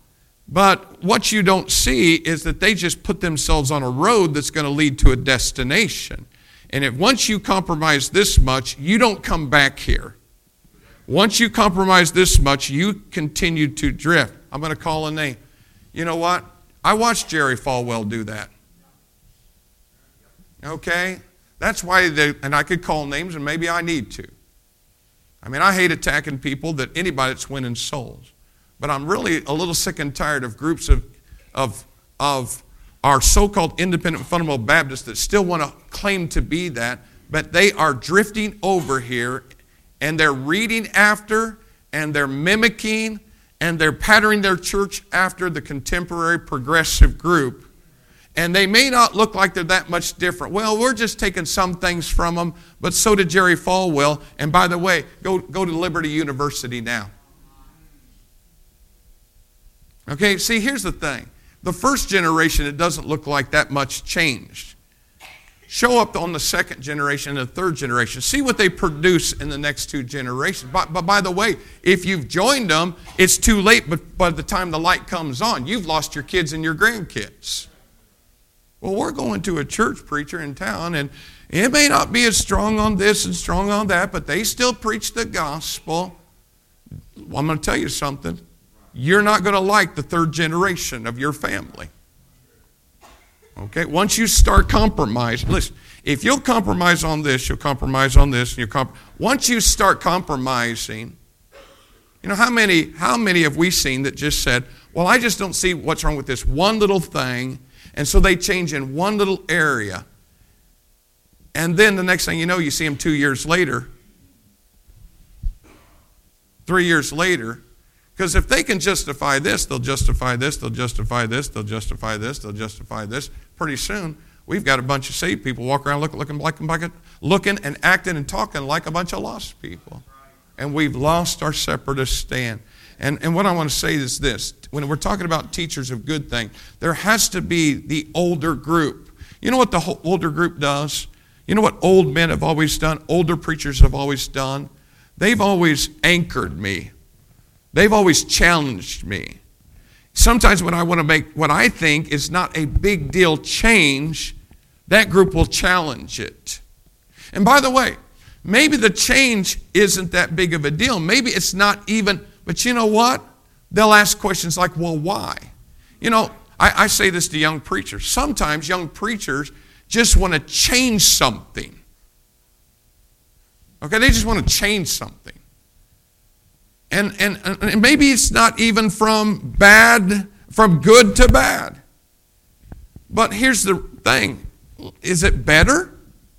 Speaker 1: But what you don't see is that they just put themselves on a road that's going to lead to a destination. And if once you compromise this much, you don't come back here. Once you compromise this much, you continue to drift. I'm going to call a name. You know what? I watched Jerry Falwell do that. Okay? That's why and I could call names, and maybe I need to. I mean, I hate attacking people, anybody that's winning souls. But I'm really a little sick and tired of groups of our so-called independent fundamental Baptists that still want to claim to be that, but they are drifting over here, and they're reading after, and they're mimicking, and they're patterning their church after the contemporary progressive group. And they may not look like they're that much different. Well, we're just taking some things from them, but so did Jerry Falwell. And by the way, go to Liberty University now. Okay, see, here's the thing. The first generation, it doesn't look like that much changed. Show up on the second generation and the third generation. See what they produce in the next two generations. But by the way, if you've joined them, it's too late, but by the time the light comes on, you've lost your kids and your grandkids. Well, we're going to a church preacher in town, and it may not be as strong on this and strong on that, but they still preach the gospel. Well, I'm going to tell you something. You're not going to like the third generation of your family. Okay? Once you start compromising, listen, if you'll compromise on this, you'll compromise on this, and once you start compromising, you know, how many have we seen that just said, well, I just don't see what's wrong with this one little thing, and so they change in one little area. And then the next thing you know, you see them 2 years later, 3 years later. Because if they can justify this, they'll justify this, they'll justify this, they'll justify this, they'll justify this. Pretty soon, we've got a bunch of saved people walking around looking and acting and talking like a bunch of lost people. And we've lost our separatist stand. And what I want to say is this. When we're talking about teachers of good things, there has to be the older group. You know what the older group does? You know what old men have always done? Older preachers have always done? They've always anchored me. They've always challenged me. Sometimes when I want to make what I think is not a big deal change, that group will challenge it. And by the way, maybe the change isn't that big of a deal. Maybe it's not even, but you know what? They'll ask questions like, well, why? You know, I say this to young preachers. Sometimes young preachers just want to change something. Okay, they just want to change something. And maybe it's not even from good to bad. But here's the thing. Is it better?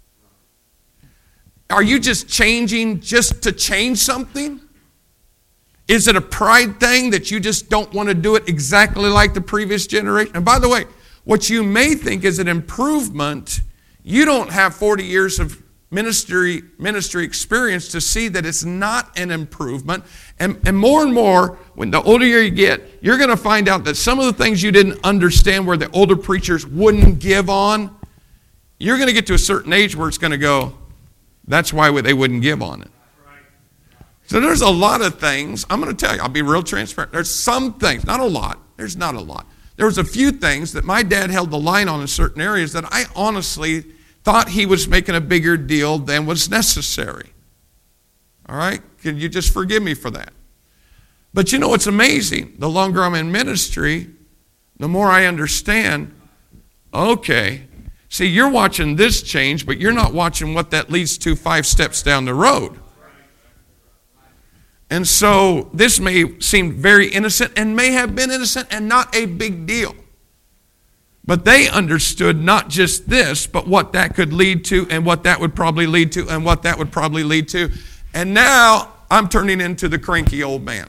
Speaker 1: Are you just changing just to change something? Is it a pride thing that you just don't want to do it exactly like the previous generation? And by the way, what you may think is an improvement, you don't have 40 years of ministry experience to see that it's not an improvement. And more, when the older you get, you're going to find out that some of the things you didn't understand where the older preachers wouldn't give on, you're going to get to a certain age where it's going to go, that's why they wouldn't give on it. So there's a lot of things, I'm going to tell you, I'll be real transparent. There's some things, not a lot, there's not a lot. There was a few things that my dad held the line on in certain areas that I honestly thought he was making a bigger deal than was necessary. All right? Can you just forgive me for that? But you know what's amazing? The longer I'm in ministry, the more I understand, okay, see, you're watching this change, but you're not watching what that leads to 5 steps down the road. And so this may seem very innocent and may have been innocent and not a big deal. But they understood not just this, but what that could lead to and what that would probably lead to and what that would probably lead to. And now I'm turning into the cranky old man.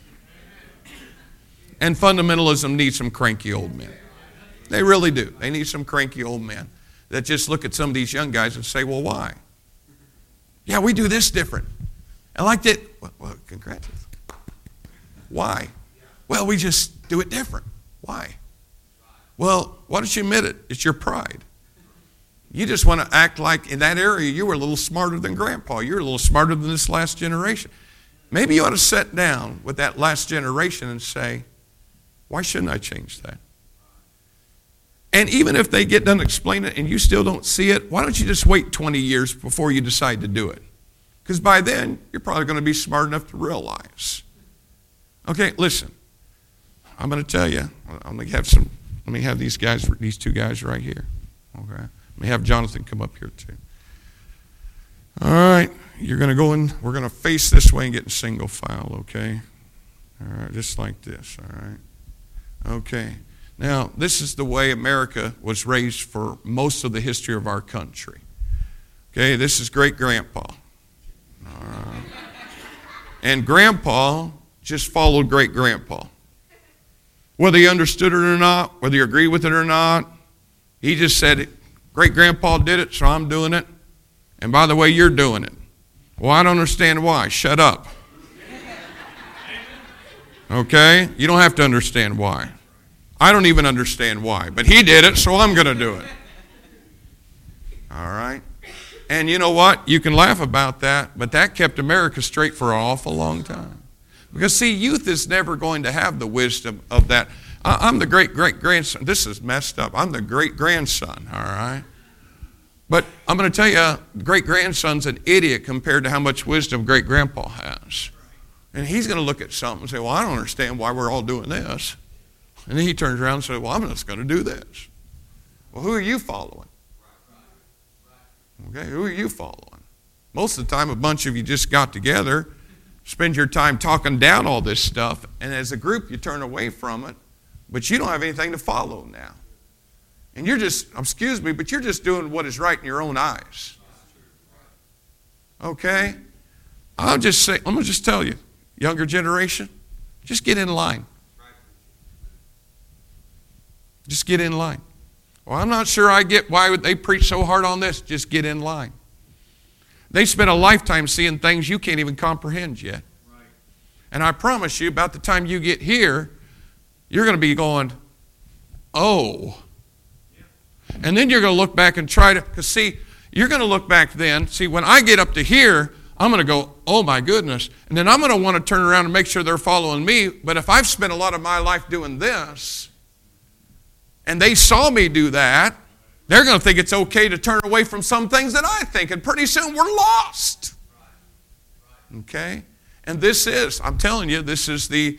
Speaker 1: And fundamentalism needs some cranky old men. They really do. They need some cranky old men that just look at some of these young guys and say, well, why? Yeah, we do this different. I liked it. Well, congratulations. Why? Well, we just do it different. Why? Well, why don't you admit it? It's your pride. You just want to act like in that area you were a little smarter than Grandpa. You're a little smarter than this last generation. Maybe you ought to sit down with that last generation and say, why shouldn't I change that? And even if they get done explaining it and you still don't see it, why don't you just wait 20 years before you decide to do it? Because by then, you're probably going to be smart enough to realize. Okay, listen. I'm going to tell you. Let me have these two guys right here. Okay. Let me have Jonathan come up here too. All right. You're going to go in. We're going to face this way and get in single file, okay? All right, just like this, all right? Okay. Now, this is the way America was raised for most of the history of our country. Okay, this is great-grandpa. And Grandpa just followed great-grandpa. Whether you understood it or not, whether you agreed with it or not, He just said, great-grandpa did it, so I'm doing it. And by the way, you're doing it. Well, I don't understand why. Shut up. Okay? You don't have to understand why. I don't even understand why. But he did it, so I'm going to do it. All right? And you know what? You can laugh about that, but that kept America straight for an awful long time. Because, see, youth is never going to have the wisdom of that. I'm the great-great-grandson. This is messed up. I'm the great-grandson, all right? But I'm going to tell you, great-grandson's an idiot compared to how much wisdom great-grandpa has. And he's going to look at something and say, well, I don't understand why we're all doing this. And then he turns around and says, well, I'm just going to do this. Well, who are you following? Okay, who are you following? Most of the time, a bunch of you just got together, spend your time talking down all this stuff, and as a group, you turn away from it, but you don't have anything to follow now. And you're just, excuse me, but you're just doing what is right in your own eyes. Okay? I'm going to just tell you, younger generation, just get in line. Just get in line. Well, I'm not sure I get why they preach so hard on this. Just get in line. They spent a lifetime seeing things you can't even comprehend yet. And I promise you, about the time you get here, you're going to be going, oh. And then you're going to look back and try to, because see, you're going to look back then. See, when I get up to here, I'm going to go, oh my goodness. And then I'm going to want to turn around and make sure they're following me. But if I've spent a lot of my life doing this, and they saw me do that, they're going to think it's okay to turn away from some things that I think. And pretty soon we're lost. Okay? And this is, I'm telling you, this is the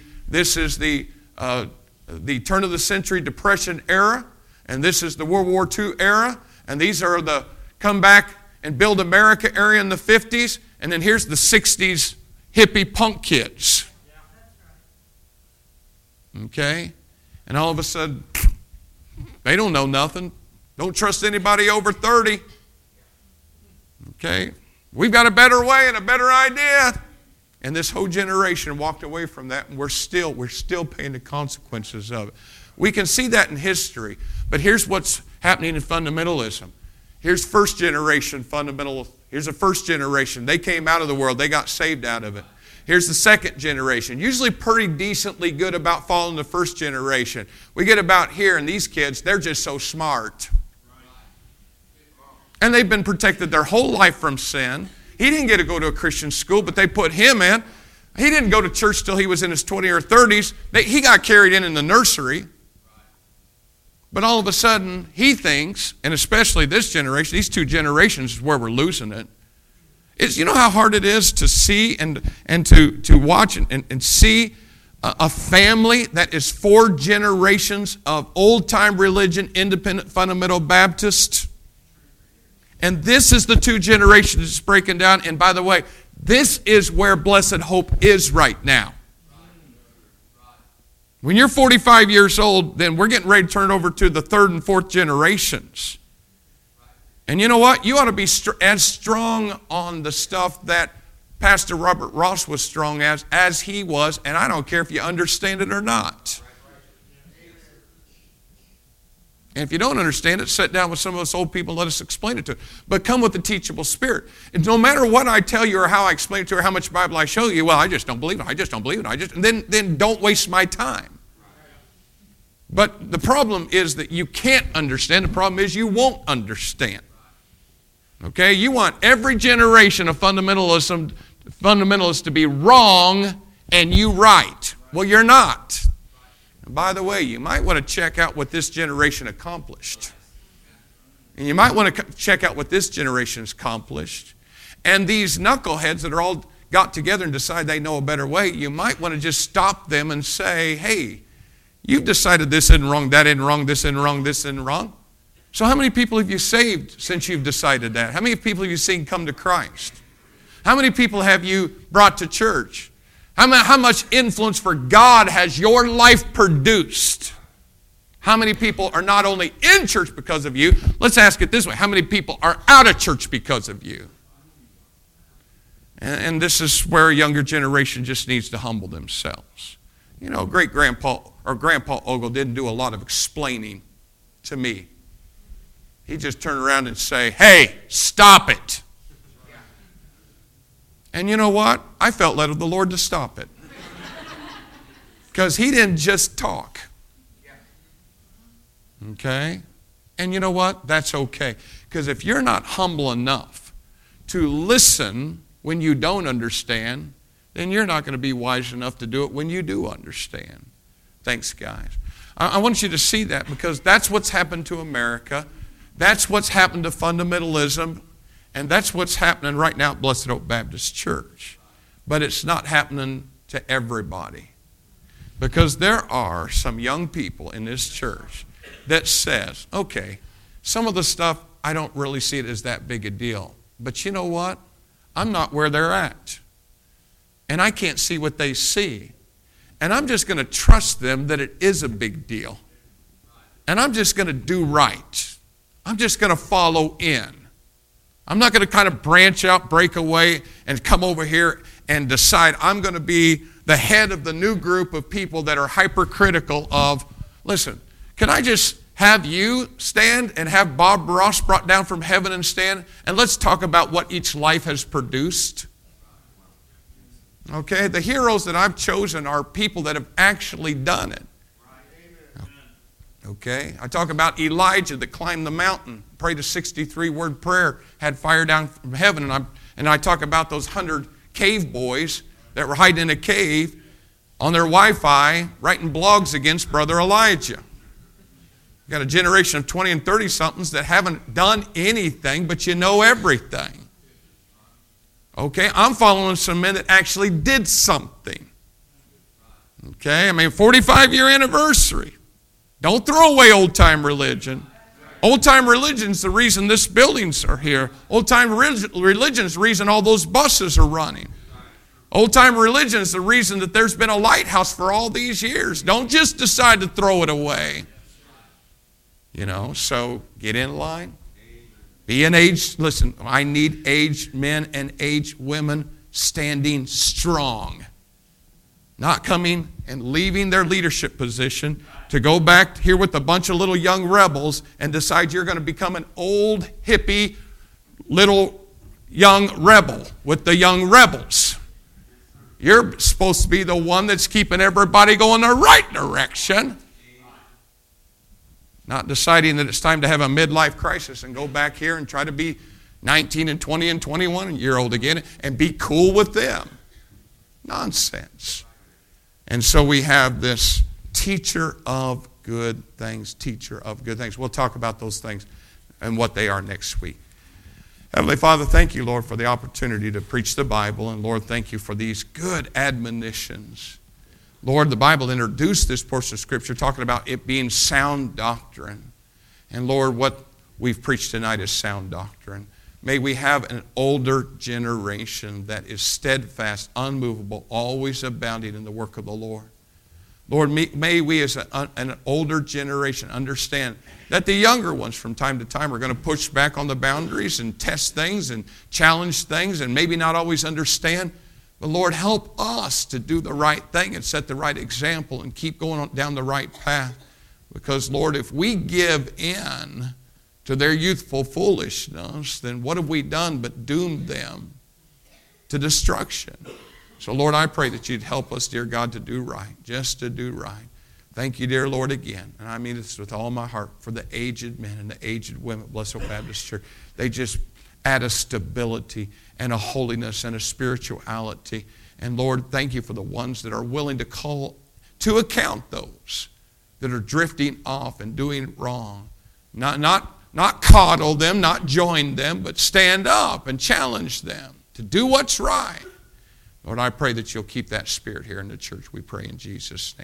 Speaker 1: turn of the century Depression era. And this is the World War II era. And these are the come back and build America era in the 50s. And then here's the 60s hippie punk kids. Okay? And all of a sudden, they don't know nothing. Don't trust anybody over 30. Okay? We've got a better way and a better idea. And this whole generation walked away from that, and we're still paying the consequences of it. We can see that in history. But here's what's happening in fundamentalism. Here's first generation fundamental. Here's a first generation. They came out of the world. They got saved out of it. Here's the second generation. Usually pretty decently good about following the first generation. We get about here, and these kids, they're just so smart. And they've been protected their whole life from sin. He didn't get to go to a Christian school, but they put him in. He didn't go to church till he was in his 20s or 30s. He got carried in the nursery. But all of a sudden, he thinks, and especially this generation, these two generations is where we're losing it. You know how hard it is to see and to watch and see a family that is 4 generations of old-time religion, independent fundamental Baptist? And this is the 2 generations that's breaking down. And by the way, this is where blessed hope is right now. When you're 45 years old, then we're getting ready to turn over to the 3rd and 4th generations. And you know what? You ought to be as strong on the stuff that Pastor Robert Ross was strong as he was, and I don't care if you understand it or not. And if you don't understand it, sit down with some of us old people and let us explain it to you. But come with a teachable spirit. And no matter what I tell you or how I explain it to you or how much Bible I show you, well, I just don't believe it. I just don't believe it. And then don't waste my time. But the problem is that you can't understand. The problem is you won't understand. Okay? You want every generation of fundamentalists to be wrong and you right. Well, you're not. And by the way, you might want to check out what this generation accomplished. And you might want to check out what this generation's accomplished. And these knuckleheads that are all got together and decide they know a better way, you might want to just stop them and say, hey, you've decided this isn't wrong, that isn't wrong, this isn't wrong, this isn't wrong. So how many people have you saved since you've decided that? How many people have you seen come to Christ? How many people have you brought to church? How much influence for God has your life produced? How many people are not only in church because of you, let's ask it this way, how many people are out of church because of you? And this is where a younger generation just needs to humble themselves. You know, Grandpa Ogle didn't do a lot of explaining to me. He'd just turn around and say, hey, stop it. And you know what? I felt led of the Lord to stop it. Because he didn't just talk. Okay? And you know what? That's okay. Because if you're not humble enough to listen when you don't understand, then you're not going to be wise enough to do it when you do understand. Thanks, guys. I want you to see that, because that's what's happened to America. That's what's happened to fundamentalism. And that's what's happening right now at Blessed Hope Baptist Church. But it's not happening to everybody. Because there are some young people in this church that says, okay, some of the stuff, I don't really see it as that big a deal. But you know what? I'm not where they're at. And I can't see what they see. And I'm just going to trust them that it is a big deal. And I'm just going to do right. I'm just going to follow in. I'm not going to kind of branch out, break away, and come over here and decide I'm going to be the head of the new group of people that are hypercritical of, listen, can I just have you stand and have Bob Ross brought down from heaven and stand, and let's talk about what each life has produced? Okay, the heroes that I've chosen are people that have actually done it. Okay, I talk about Elijah that climbed the mountain, prayed a 63-word prayer, had fire down from heaven, and I talk about those 100 cave boys that were hiding in a cave on their Wi-Fi writing blogs against Brother Elijah. You've got a generation of 20 and 30-somethings that haven't done anything, but you know everything. Okay, I'm following some men that actually did something. Okay, 45-year anniversary. Don't throw away old-time religion. Old-time religion's the reason this buildings are here. Old-time religion's the reason all those buses are running. Old-time religion is the reason that there's been a lighthouse for all these years. Don't just decide to throw it away. So get in line. Be an aged, listen, I need aged men and aged women standing strong. Not coming and leaving their leadership position to go back here with a bunch of little young rebels and decide you're going to become an old, hippie, little young rebel with the young rebels. You're supposed to be the one that's keeping everybody going the right direction. Not deciding that it's time to have a midlife crisis and go back here and try to be 19 and 20 and 21-year-old again and be cool with them. Nonsense. And so we have this teacher of good things, teacher of good things. We'll talk about those things and what they are next week. Heavenly Father, thank you, Lord, for the opportunity to preach the Bible. And Lord, thank you for these good admonitions. Lord, the Bible introduced this portion of Scripture talking about it being sound doctrine. And Lord, what we've preached tonight is sound doctrine. May we have an older generation that is steadfast, unmovable, always abounding in the work of the Lord. Lord, may we as an older generation understand that the younger ones from time to time are going to push back on the boundaries and test things and challenge things and maybe not always understand. But Lord, help us to do the right thing and set the right example and keep going down the right path. Because, Lord, if we give in to their youthful foolishness, then what have we done but doomed them to destruction? So, Lord, I pray that you'd help us, dear God, to do right, just to do right. Thank you, dear Lord, again. And I mean this with all my heart for the aged men and the aged women at Blessed Hope Baptist Church. They just add a stability and a holiness and a spirituality. And Lord, thank you for the ones that are willing to call to account those that are drifting off and doing wrong. Not coddle them, not join them, but stand up and challenge them to do what's right. Lord, I pray that you'll keep that spirit here in the church. We pray in Jesus' name.